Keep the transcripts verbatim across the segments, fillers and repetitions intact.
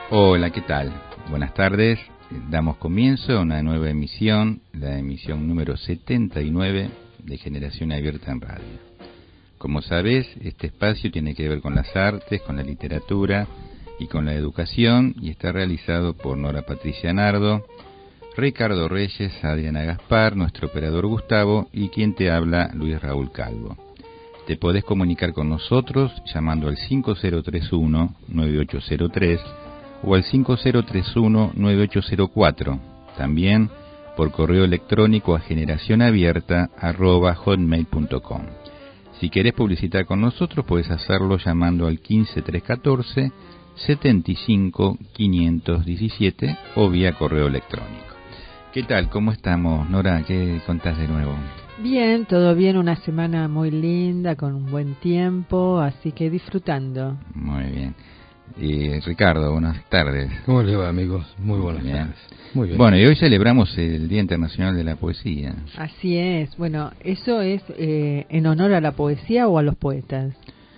Hola, ¿qué tal? Buenas tardes. Damos comienzo a una nueva emisión, la emisión número setenta y nueve de Generación Abierta en Radio. Como sabes, este espacio tiene que ver con las artes, con la literatura y con la educación, y está realizado por Nora Patricia Nardo, Ricardo Reyes, Adriana Gaspar, nuestro operador Gustavo y quien te habla, Luis Raúl Calvo. Te podés comunicar con nosotros llamando al cinco cero tres uno, nueve ocho cero tres o al cinco cero tres uno, nueve ocho cero cuatro, también por correo electrónico a generacionabierta arroba hotmail punto com. Si querés publicitar con nosotros, puedes hacerlo llamando al quince tres catorce, setenta y cinco, quinientos diecisiete o vía correo electrónico. ¿Qué tal? ¿Cómo estamos, Nora? ¿Qué contás de nuevo? Bien, todo bien, una semana muy linda, con un buen tiempo, así que disfrutando. Muy bien. Y Ricardo, buenas tardes. ¿Cómo le va, amigos? Muy buenas bien. tardes. Muy bien. Bueno, y hoy celebramos el Día Internacional de la Poesía. Así es. Bueno, ¿eso es eh, en honor a la poesía o a los poetas?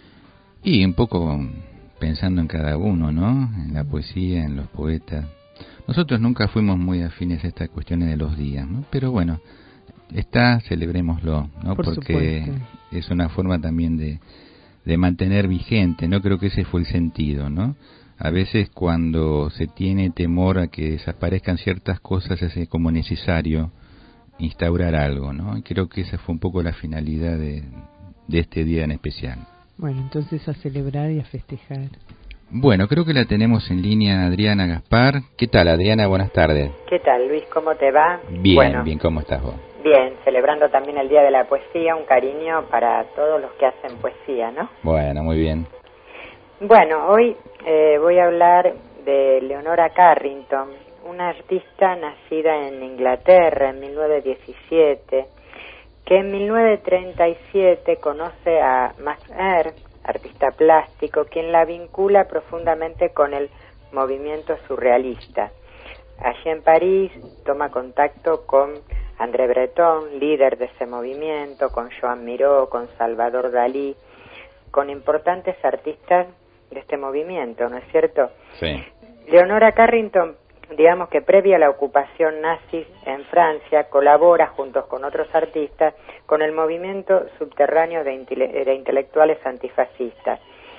Y un poco pensando en cada uno, ¿no? En la poesía, en los poetas. Nosotros nunca fuimos muy afines a estas cuestiones de los días, ¿no? Pero bueno, está, celebrémoslo, ¿no? Por Porque supuesto. Es una forma también de... de mantener vigente, ¿no? Creo que ese fue el sentido, ¿no? A veces cuando se tiene temor a que desaparezcan ciertas cosas, es como necesario instaurar algo, ¿no? Y creo que esa fue un poco la finalidad de, de este día en especial. Bueno, entonces a celebrar y a festejar. Bueno, creo que la tenemos en línea Adriana Gaspar. ¿Qué tal, Adriana? Buenas tardes. ¿Qué tal, Luis? ¿Cómo te va? Bien, bueno, bien, ¿cómo estás vos? Bien, celebrando también el Día de la Poesía, un cariño para todos los que hacen poesía, ¿no? Bueno, muy bien. Bueno, hoy eh, voy a hablar de Leonora Carrington, una artista nacida en Inglaterra en mil novecientos diecisiete, que en mil novecientos treinta y siete conoce a Max Ernst, artista plástico, quien la vincula profundamente con el movimiento surrealista. Allí en París toma contacto con André Breton, líder de ese movimiento, con Joan Miró, con Salvador Dalí, con importantes artistas de este movimiento, ¿no es cierto? Sí. Leonora Carrington, digamos que previa a la ocupación nazi en Francia, colabora juntos con otros artistas con el movimiento subterráneo de, intele- de intelectuales antifascistas.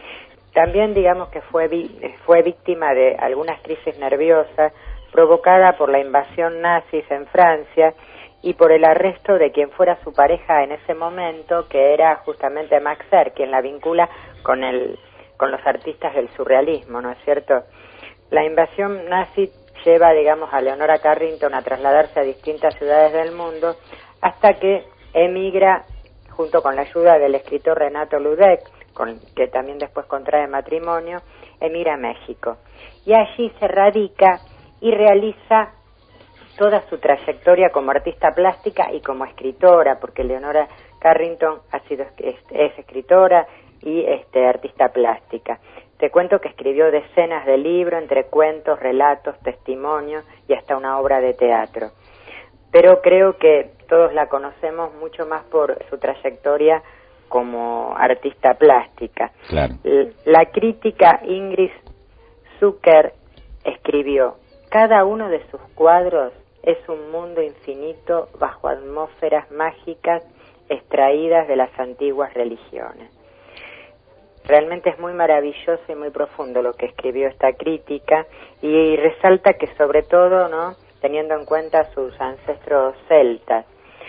También digamos que fue, vi- fue víctima de algunas crisis nerviosas provocada por la invasión nazi en Francia y por el arresto de quien fuera su pareja en ese momento, que era justamente Max Ernst, quien la vincula con el con los artistas del surrealismo, ¿no es cierto? La invasión nazi lleva, digamos, a Leonora Carrington a trasladarse a distintas ciudades del mundo hasta que emigra, junto con la ayuda del escritor Renato Ludek, con que también después contrae matrimonio, emigra a México. Y allí se radica y realiza toda su trayectoria como artista plástica y como escritora, porque Leonora Carrington ha sido es, es escritora y este artista plástica. Te cuento que escribió decenas de libros, entre cuentos, relatos, testimonios y hasta una obra de teatro. Pero creo que todos la conocemos mucho más por su trayectoria como artista plástica. Claro. La crítica Ingrid Zucker escribió: cada uno de sus cuadros es un mundo infinito bajo atmósferas mágicas extraídas de las antiguas religiones. Realmente es muy maravilloso y muy profundo lo que escribió esta crítica, y resalta que sobre todo, ¿no?, teniendo en cuenta sus ancestros celtas,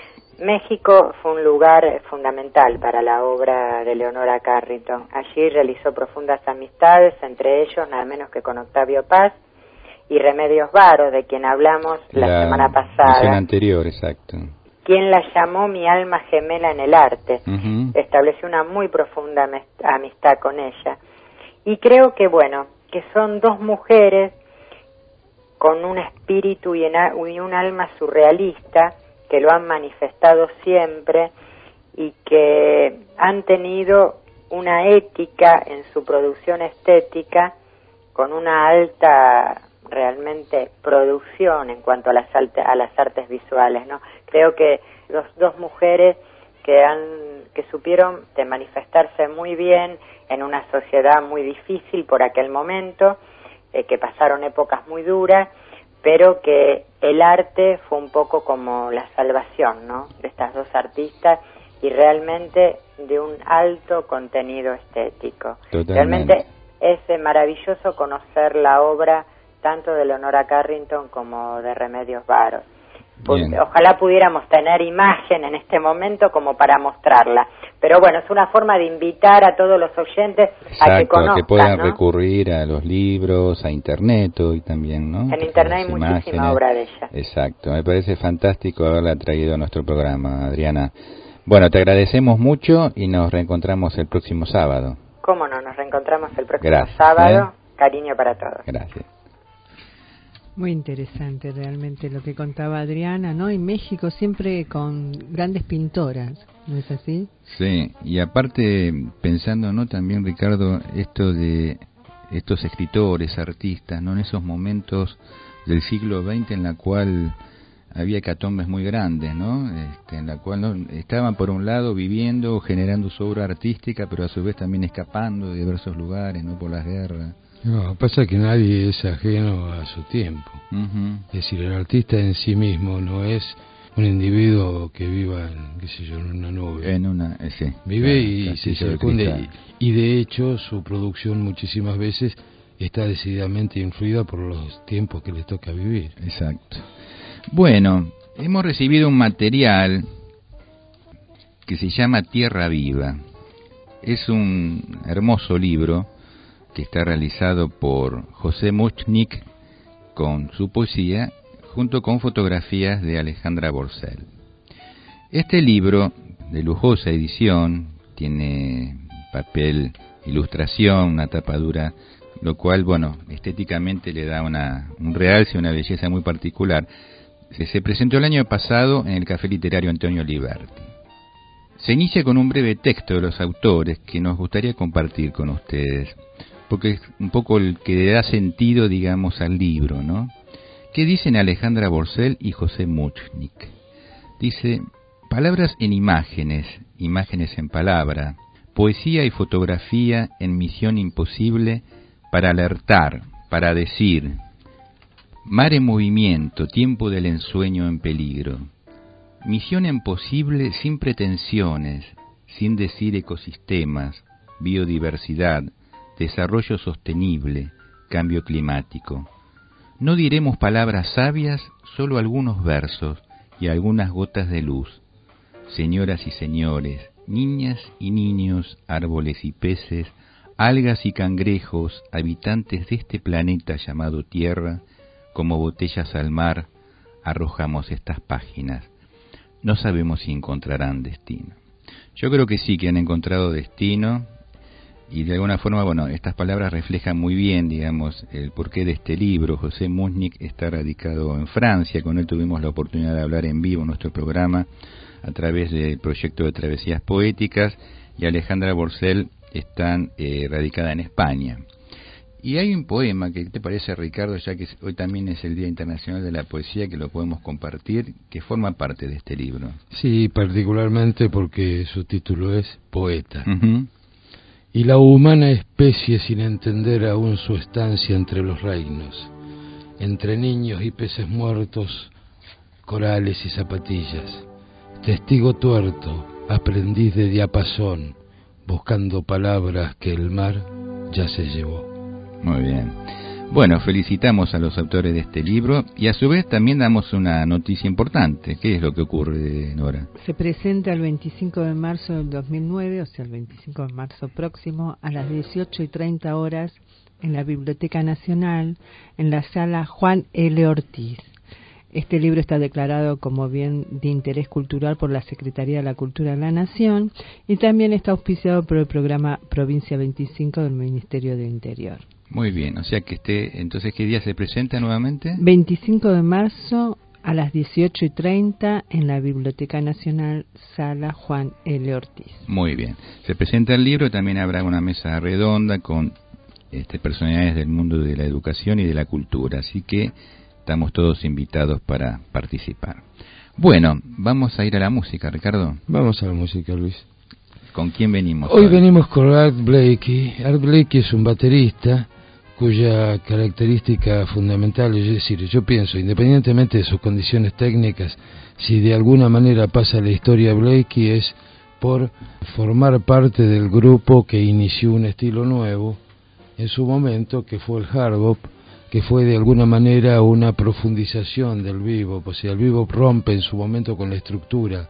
México fue un lugar fundamental para la obra de Leonora Carrington. Allí realizó profundas amistades, entre ellos nada menos que con Octavio Paz y Remedios Varo, de quien hablamos la, la semana pasada. La anterior, exacto. Quien la llamó mi alma gemela en el arte. Uh-huh. Estableció una muy profunda amistad con ella. Y creo que, bueno, que son dos mujeres con un espíritu y un alma surrealista que lo han manifestado siempre y que han tenido una ética en su producción estética con una alta realmente producción en cuanto a las, alta, a las artes visuales, ¿no? Creo que dos, dos mujeres que han que supieron de manifestarse muy bien en una sociedad muy difícil por aquel momento, eh, que pasaron épocas muy duras, pero que el arte fue un poco como la salvación, ¿no?, de estas dos artistas, y realmente de un alto contenido estético. Totalmente. Realmente es eh, maravilloso conocer la obra tanto de Leonora Carrington como de Remedios Varo. Bien. Ojalá pudiéramos tener imagen en este momento como para mostrarla, pero bueno, es una forma de invitar a todos los oyentes Exacto, a que conozcan, que puedan ¿no? recurrir a los libros, a internet hoy también, ¿no? En internet hay Las muchísima imágenes. obra de ella. Exacto, me parece fantástico haberla traído a nuestro programa, Adriana. Bueno, te agradecemos mucho y nos reencontramos el próximo sábado. Cómo no, nos reencontramos el próximo Gracias, sábado. ¿eh? Cariño para todos. Gracias. Muy interesante realmente lo que contaba Adriana, ¿no? En México siempre con grandes pintoras, ¿no es así? Sí, y aparte pensando, ¿no?, también, Ricardo, esto de estos escritores, artistas, ¿no?, en esos momentos del siglo veinte en la cual había hecatombes muy grandes, ¿no?, este, en la cual, ¿no?, estaban por un lado viviendo, generando su obra artística, pero a su vez también escapando de diversos lugares, ¿no?, por las guerras. No, pasa que nadie es ajeno a su tiempo. Uh-huh. Es decir, el artista en sí mismo no es un individuo que viva en, qué sé yo, en una nube. En una, eh, sí, Vive claro, y se castillo de circunde. cristal. Y, y de hecho su producción muchísimas veces está decididamente influida por los tiempos que les toca vivir. Exacto. Bueno, hemos recibido un material que se llama Tierra Viva. Es un hermoso libro que está realizado por José Muchnik con su poesía, junto con fotografías de Alejandra Borcel. Este libro, de lujosa edición, tiene papel, ilustración, una tapadura, lo cual, bueno, estéticamente le da una, un realce, una belleza muy particular. Se, se presentó el año pasado en el Café Literario Antonio Liberti. Se inicia con un breve texto de los autores que nos gustaría compartir con ustedes, porque es un poco el que le da sentido, digamos, al libro, ¿no? ¿Qué dicen Alejandra Borcel y José Muchnik? Dice: palabras en imágenes, imágenes en palabra, poesía y fotografía en misión imposible para alertar, para decir. Mar en movimiento, tiempo del ensueño en peligro. Misión imposible sin pretensiones, sin decir ecosistemas, biodiversidad, desarrollo sostenible, cambio climático. No diremos palabras sabias, solo algunos versos y algunas gotas de luz. Señoras y señores, niñas y niños, árboles y peces, algas y cangrejos, habitantes de este planeta llamado Tierra, como botellas al mar, arrojamos estas páginas. No sabemos si encontrarán destino. Yo creo que sí, que han encontrado destino. Y de alguna forma, bueno, estas palabras reflejan muy bien, digamos, el porqué de este libro. José Muchnik está radicado en Francia, con él tuvimos la oportunidad de hablar en vivo en nuestro programa a través del proyecto de Travesías Poéticas, y Alejandra Borcel está eh, radicada en España. Y hay un poema que te parece, Ricardo, ya que hoy también es el Día Internacional de la Poesía, que lo podemos compartir, que forma parte de este libro. Sí, particularmente porque su título es Poeta. Uh-huh. Y la humana especie sin entender aún su estancia entre los reinos, entre niños y peces muertos, corales y zapatillas, testigo tuerto, aprendiz de diapasón, buscando palabras que el mar ya se llevó. Muy bien. Bueno, felicitamos a los autores de este libro y a su vez también damos una noticia importante. ¿Qué es lo que ocurre, Nora? Se presenta el veinticinco de marzo del dos mil nueve, o sea, el veinticinco de marzo próximo, a las dieciocho y treinta horas, en la Biblioteca Nacional, en la sala Juan L. Ortiz. Este libro está declarado como bien de interés cultural por la Secretaría de la Cultura de la Nación y también está auspiciado por el programa Provincia veinticinco del Ministerio del Interior. Muy bien, o sea que esté, entonces, ¿qué día se presenta nuevamente? veinticinco de marzo a las dieciocho y treinta en la Biblioteca Nacional, sala Juan L. Ortiz. Muy bien, se presenta el libro, también habrá una mesa redonda con este, personalidades del mundo de la educación y de la cultura, así que estamos todos invitados para participar. Bueno, vamos a ir a la música, Ricardo. Vamos a la música, Luis. ¿Con quién venimos? Hoy, hoy venimos con Art Blakey. Art Blakey es un baterista cuya característica fundamental, es decir, yo pienso, independientemente de sus condiciones técnicas, si de alguna manera pasa la historia Blakey es por formar parte del grupo que inició un estilo nuevo en su momento, que fue el hard bop, que fue de alguna manera una profundización del bebop. O sea, el bebop rompe en su momento con la estructura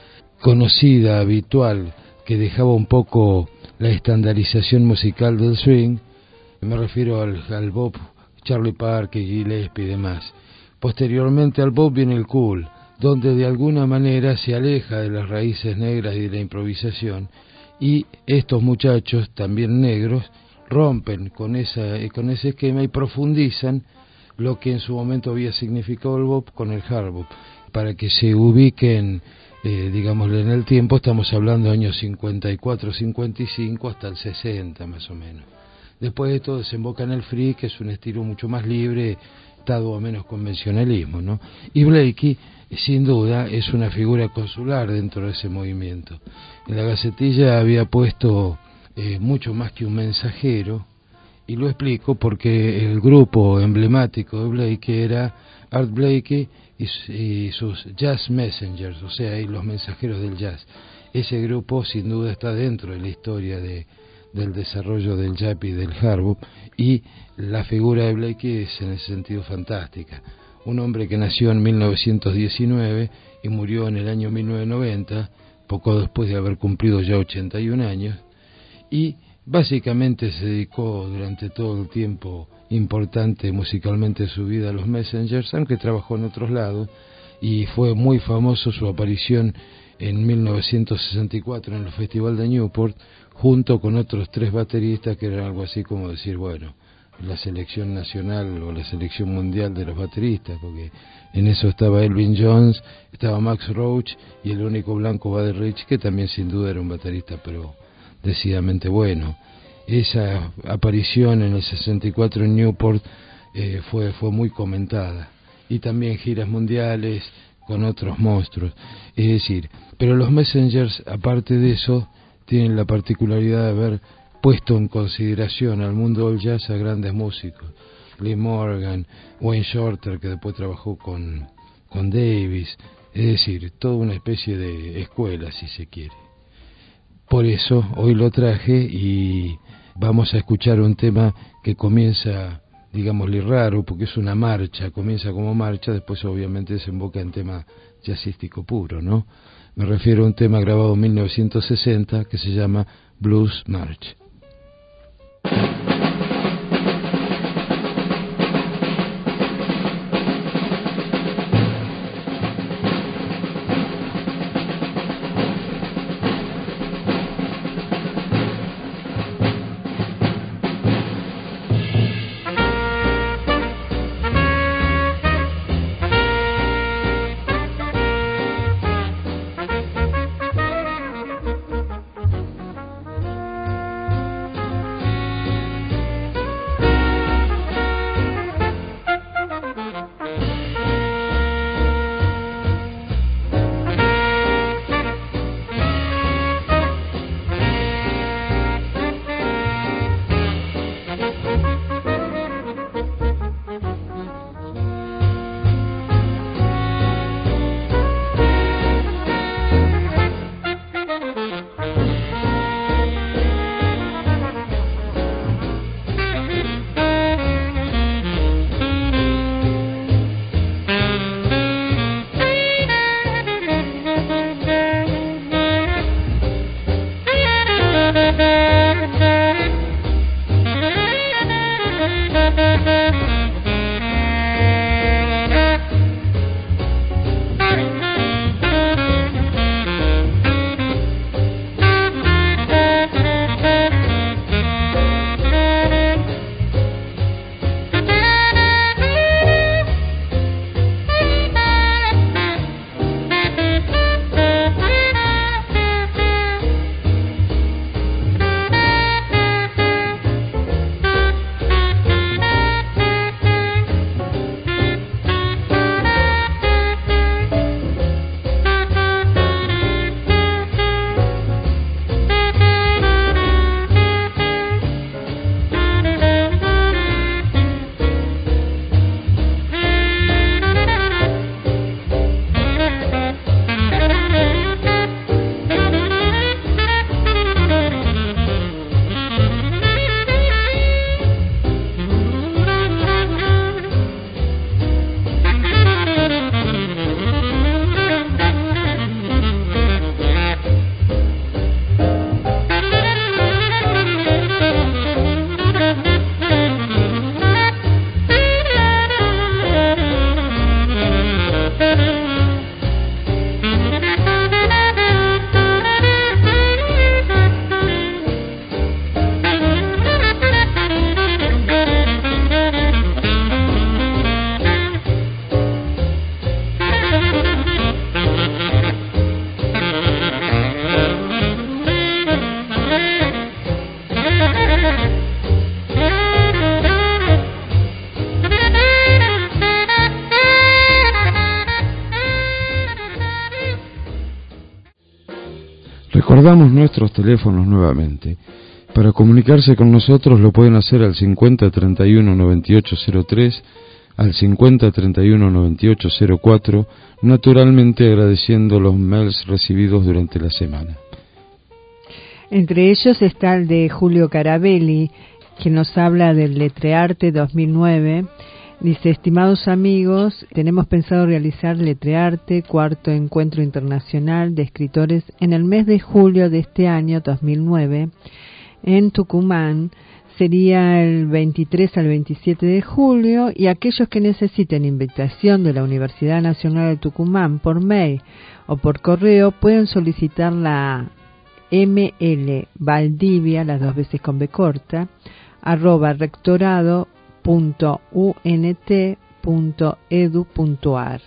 conocida, habitual, que dejaba un poco la estandarización musical del swing. Me refiero al, al bop, Charlie Parker, Gillespie y demás. Posteriormente al bop viene el cool, donde de alguna manera se aleja de las raíces negras y de la improvisación, y estos muchachos, también negros, rompen con, esa, con ese esquema y profundizan lo que en su momento había significado el bop con el hard bop. Para que se ubiquen, eh, digámosle, en el tiempo, estamos hablando de años cincuenta y cuatro, cincuenta y cinco hasta el sesenta más o menos. Después de esto desemboca en el free, que es un estilo mucho más libre, dado a menos convencionalismo, ¿no? Y Blakey, sin duda, es una figura consular dentro de ese movimiento. En la Gacetilla había puesto eh, mucho más que un mensajero, y lo explico porque el grupo emblemático de Blakey era Art Blakey y, y sus Jazz Messengers, o sea, y los mensajeros del jazz. Ese grupo sin duda está dentro de la historia de del desarrollo del jazz y del hard bop, y la figura de Blakey es en ese sentido fantástica. Un hombre que nació en mil novecientos diecinueve y murió en el año mil novecientos noventa, poco después de haber cumplido ya ochenta y un años, y básicamente se dedicó durante todo el tiempo importante musicalmente de su vida a los Messengers, aunque trabajó en otros lados, y fue muy famoso su aparición en mil novecientos sesenta y cuatro en el Festival de Newport, junto con otros tres bateristas que eran algo así como decir, bueno, la selección nacional o la selección mundial de los bateristas, porque en eso estaba Elvin Jones, estaba Max Roach y el único blanco Buddy Rich, que también sin duda era un baterista, pero decididamente bueno. Esa aparición en el sesenta y cuatro en Newport eh, fue, fue muy comentada, y también giras mundiales con otros monstruos. Es decir, pero los Messengers, aparte de eso, tienen la particularidad de haber puesto en consideración al mundo del jazz a grandes músicos. Lee Morgan, Wayne Shorter, que después trabajó con, con Davis, es decir, toda una especie de escuela, si se quiere. Por eso hoy lo traje y vamos a escuchar un tema que comienza, digámosle, raro, porque es una marcha, comienza como marcha, después obviamente desemboca en tema jazzístico puro, ¿no? Me refiero a un tema grabado en mil novecientos sesenta que se llama Blues March. Recordamos nuestros teléfonos nuevamente. Para comunicarse con nosotros lo pueden hacer al cincuenta treinta y uno noventa y ocho cero tres, al cincuenta treinta y uno noventa y ocho cero cuatro, naturalmente agradeciendo los mails recibidos durante la semana. Entre ellos está el de Julio Carabelli, que nos habla del Letrearte dos mil nueve. Dice: estimados amigos, tenemos pensado realizar Letrearte, cuarto encuentro internacional de escritores, en el mes de julio de este año dos mil nueve, en Tucumán. Sería el veintitrés al veintisiete de julio, y aquellos que necesiten invitación de la Universidad Nacional de Tucumán por mail o por correo pueden solicitar la M L Valdivia, las dos veces con B corta, arroba rectorado punto u n t punto e d u punto a r.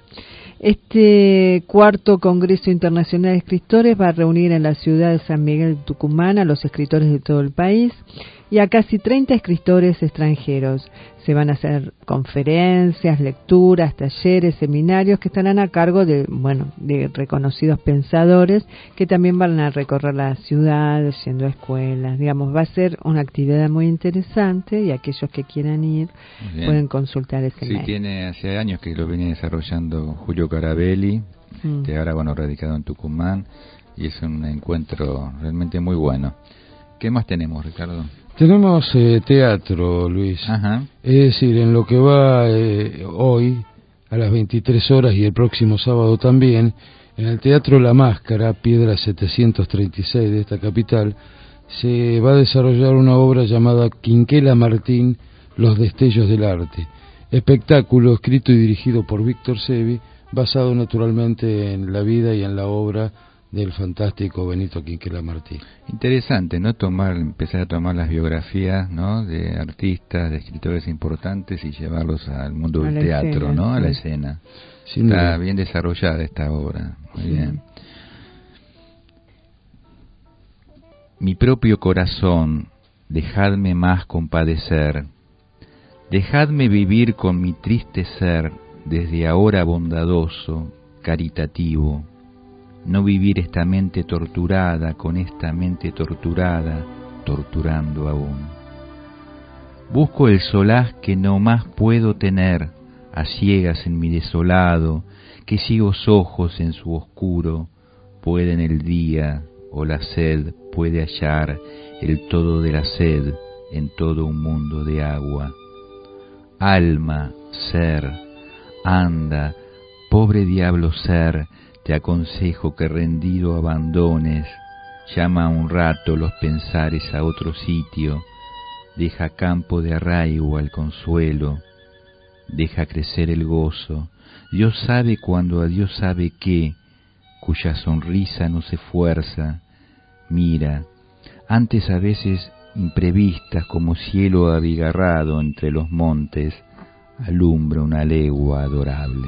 Este cuarto Congreso Internacional de Escritores va a reunir en la ciudad de San Miguel de Tucumán a los escritores de todo el país y a casi treinta escritores extranjeros. Se van a hacer conferencias, lecturas, talleres, seminarios que estarán a cargo de, bueno, de reconocidos pensadores que también van a recorrer la ciudad, yendo a escuelas. Digamos, va a ser una actividad muy interesante y aquellos que quieran ir pueden consultar ese sí, mail. Tiene hace años que lo viene desarrollando Julio Carabelli, mm. que ahora, bueno, radicado en Tucumán, y es un encuentro realmente muy bueno. ¿Qué más tenemos, Ricardo? Tenemos eh, teatro, Luis. Ajá. Es decir, en lo que va eh, hoy, a las veintitrés horas, y el próximo sábado también, en el Teatro La Máscara, Piedra setecientos treinta y seis de esta capital, se va a desarrollar una obra llamada Quinquela Martín, Los Destellos del Arte. Espectáculo escrito y dirigido por Víctor Sevi, basado naturalmente en la vida y en la obra del fantástico Benito Quinquela Martín. Interesante, ¿no? Tomar, empezar a tomar las biografías, ¿no? De artistas, de escritores importantes y llevarlos al mundo del teatro, escena, ¿no? A sí. la escena. Sin Está duda. Bien desarrollada esta obra. Muy sí. bien. Mi propio corazón, dejadme más compadecer, dejadme vivir con mi triste ser, desde ahora bondadoso, caritativo. No vivir esta mente torturada con esta mente torturada, torturando aún. Busco el solaz que no más puedo tener, a ciegas en mi desolado, que ciegos ojos en su oscuro pueden el día o la sed puede hallar el todo de la sed en todo un mundo de agua. Alma, ser, anda, pobre diablo ser, te aconsejo que rendido abandones, llama un rato los pensares a otro sitio, deja campo de arraigo al consuelo, deja crecer el gozo. Dios sabe cuando a Dios sabe qué, cuya sonrisa no se fuerza. Mira, antes a veces imprevistas como cielo abigarrado entre los montes, alumbra una legua adorable.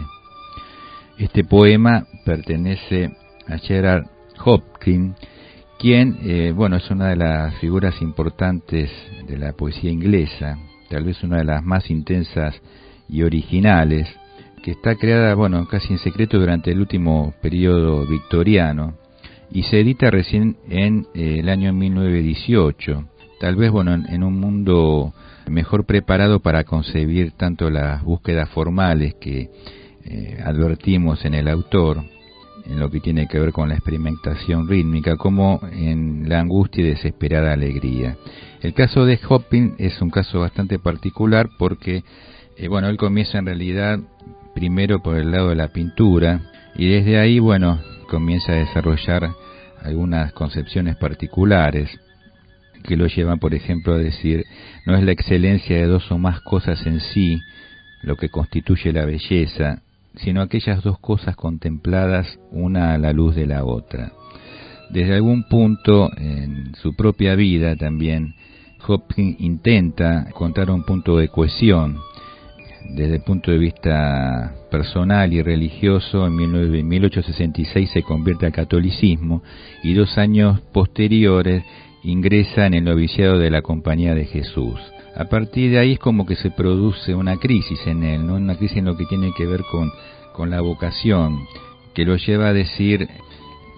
Este poema pertenece a Gerard Hopkins, quien, eh, bueno, es una de las figuras importantes de la poesía inglesa, tal vez una de las más intensas y originales, que está creada, bueno, casi en secreto durante el último periodo victoriano, y se edita recién en eh, el año mil novecientos dieciocho, tal vez, bueno, en, en un mundo mejor preparado para concebir tanto las búsquedas formales que Eh, advertimos en el autor, en lo que tiene que ver con la experimentación rítmica, como en la angustia y desesperada alegría. El caso de Hopkins es un caso bastante particular porque, eh, bueno, él comienza en realidad primero por el lado de la pintura y desde ahí, bueno, comienza a desarrollar algunas concepciones particulares que lo llevan, por ejemplo, a decir: no es la excelencia de dos o más cosas en sí lo que constituye la belleza, sino aquellas dos cosas contempladas una a la luz de la otra. Desde algún punto en su propia vida también Hopkins intenta encontrar un punto de cohesión. Desde el punto de vista personal y religioso, en mil ochocientos sesenta y seis se convierte al catolicismo y dos años posteriores ingresa en el noviciado de la Compañía de Jesús. A partir de ahí es como que se produce una crisis en él, ¿no? Una crisis en lo que tiene que ver con, con la vocación, que lo lleva a decir: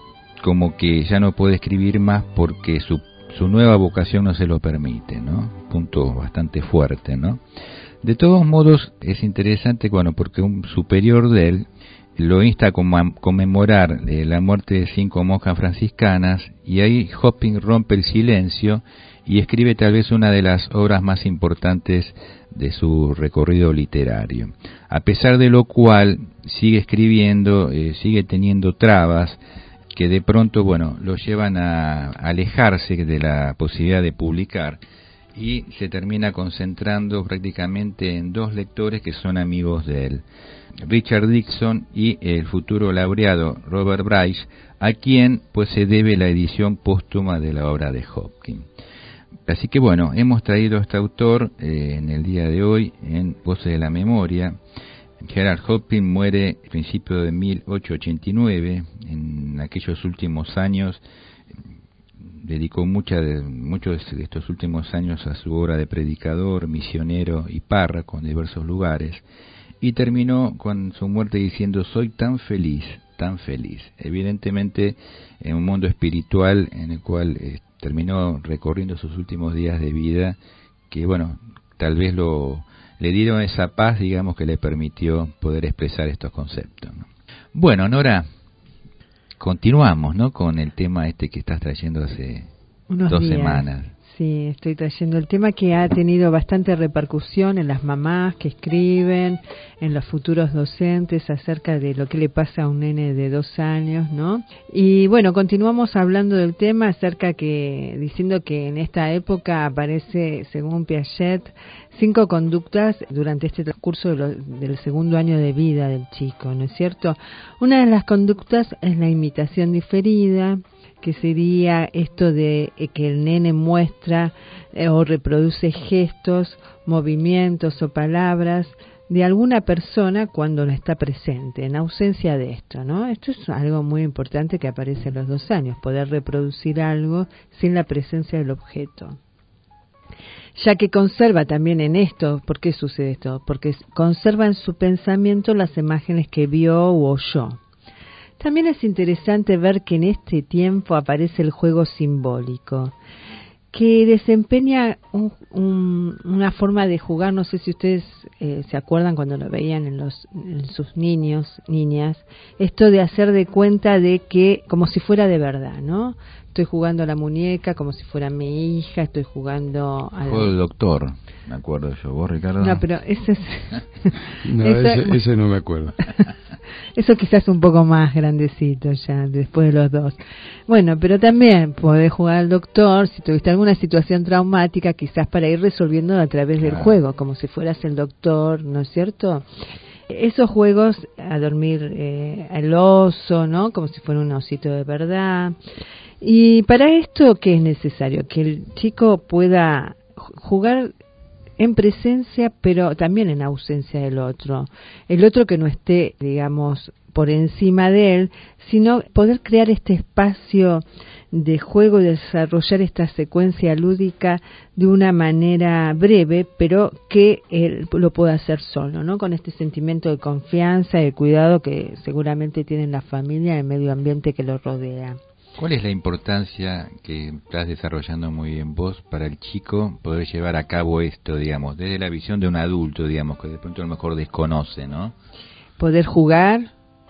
como que ya no puede escribir más porque su, su nueva vocación no se lo permite, ¿no? Punto bastante fuerte, ¿no? De todos modos, es interesante, bueno, porque un superior de él lo insta a conmemorar eh, la muerte de cinco monjas franciscanas, y ahí Hopkins rompe el silencio y escribe tal vez una de las obras más importantes de su recorrido literario. A pesar de lo cual, sigue escribiendo, eh, sigue teniendo trabas que de pronto, bueno, lo llevan a alejarse de la posibilidad de publicar, y se termina concentrando prácticamente en dos lectores que son amigos de él, Richard Dixon y el futuro laureado Robert Bryce, a quien pues se debe la edición póstuma de la obra de Hopkins. Así que bueno, hemos traído a este autor eh, en el día de hoy en Voces de la Memoria. Gerard Hopkins muere a principios de mil ochocientos ochenta y nueve. En aquellos últimos años dedicó mucha de, muchos de estos últimos años a su obra de predicador, misionero y párroco en diversos lugares, y terminó con su muerte diciendo: soy tan feliz, tan feliz. Evidentemente en un mundo espiritual en el cual eh, terminó recorriendo sus últimos días de vida, que bueno, tal vez lo le dieron esa paz, digamos, que le permitió poder expresar estos conceptos, ¿no? Bueno, Nora, continuamos, ¿no?, con el tema este que estás trayendo hace Unos dos días. semanas. Sí, estoy trayendo el tema que ha tenido bastante repercusión en las mamás que escriben, en los futuros docentes, acerca de lo que le pasa a un nene de dos años, ¿no? Y bueno, continuamos hablando del tema acerca que, diciendo que en esta época aparece, según Piaget, cinco conductas durante este transcurso de lo, del segundo año de vida del chico, ¿no es cierto? Una de las conductas es la imitación diferida, que sería esto de eh, que el nene muestra eh, o reproduce gestos, movimientos o palabras de alguna persona cuando no está presente, en ausencia de esto, ¿no? Esto es algo muy importante que aparece a los dos años, poder reproducir algo sin la presencia del objeto. Ya que conserva también en esto, ¿por qué sucede esto? Porque conserva en su pensamiento las imágenes que vio u oyó. También es interesante ver que en este tiempo aparece el juego simbólico, que desempeña un, un, una forma de jugar. No sé si ustedes eh, se acuerdan cuando lo veían en, los, en sus niños, niñas, esto de hacer de cuenta de que, como si fuera de verdad, ¿no? Estoy jugando a la muñeca como si fuera mi hija, estoy jugando al Juego del doctor, me acuerdo yo. ¿Vos, Ricardo? No, pero ese es... no, ese, ese, ese no me acuerdo. Eso quizás un poco más grandecito ya, después de los dos. Bueno, pero también podés jugar al doctor si tuviste alguna situación traumática, quizás para ir resolviendo a través del Claro. juego, como si fueras el doctor, ¿no es cierto? Esos juegos, a dormir eh, al oso, ¿no? Como si fuera un osito de verdad. Y para esto, ¿qué es necesario? Que el chico pueda jugar en presencia, pero también en ausencia del otro. El otro que no esté, digamos, por encima de él, sino poder crear este espacio de juego y desarrollar esta secuencia lúdica de una manera breve, pero que él lo pueda hacer solo, ¿no? Con este sentimiento de confianza y de cuidado que seguramente tiene la familia y el medio ambiente que lo rodea. ¿Cuál es la importancia que estás desarrollando muy bien vos para el chico poder llevar a cabo esto, digamos, desde la visión de un adulto, digamos, que de pronto a lo mejor desconoce, ¿no? Poder jugar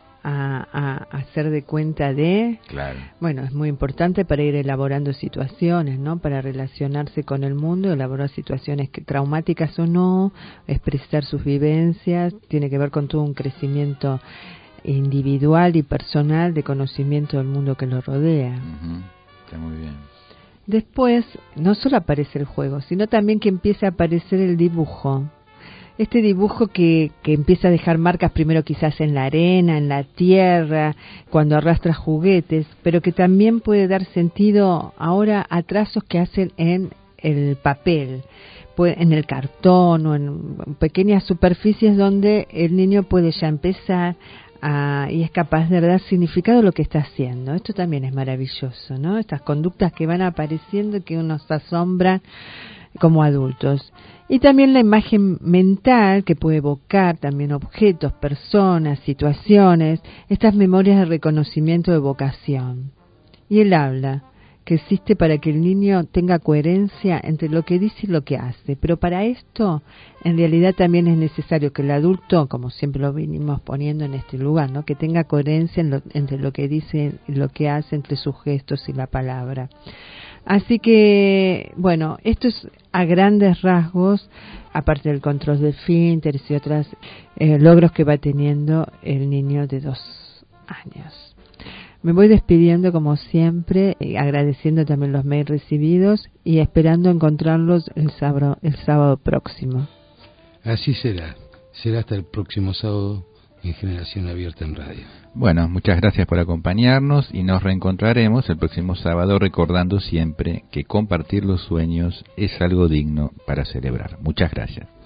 a, a, a hacer de cuenta de... Claro. Bueno, es muy importante para ir elaborando situaciones, ¿no? Para relacionarse con el mundo, elaborar situaciones que, traumáticas o no, expresar sus vivencias, tiene que ver con todo un crecimiento individual y personal de conocimiento del mundo que lo rodea. Uh-huh. Está muy bien. Después, no solo aparece el juego, sino también que empieza a aparecer el dibujo. Este dibujo que, que empieza a dejar marcas primero quizás en la arena, en la tierra, cuando arrastra juguetes, pero que también puede dar sentido ahora a trazos que hacen en el papel, en el cartón o en pequeñas superficies donde el niño puede ya empezar a, y es capaz de dar significado a lo que está haciendo. Esto también es maravilloso, ¿no? Estas conductas que van apareciendo y que nos asombran como adultos. Y también la imagen mental que puede evocar también objetos, personas, situaciones, estas memorias de reconocimiento de vocación. Y él habla que existe para que el niño tenga coherencia entre lo que dice y lo que hace. Pero para esto, en realidad también es necesario que el adulto, como siempre lo venimos poniendo en este lugar, ¿no?, que tenga coherencia en lo, entre lo que dice y lo que hace, entre sus gestos y la palabra. Así que, bueno, esto es a grandes rasgos, aparte del control de esfínteres y otros eh, logros que va teniendo el niño de dos años. Me voy despidiendo como siempre, eh, agradeciendo también los mails recibidos y esperando encontrarlos el sábado, el sábado próximo. Así será. Será hasta el próximo sábado en Generación Abierta en Radio. Bueno, muchas gracias por acompañarnos y nos reencontraremos el próximo sábado, recordando siempre que compartir los sueños es algo digno para celebrar. Muchas gracias.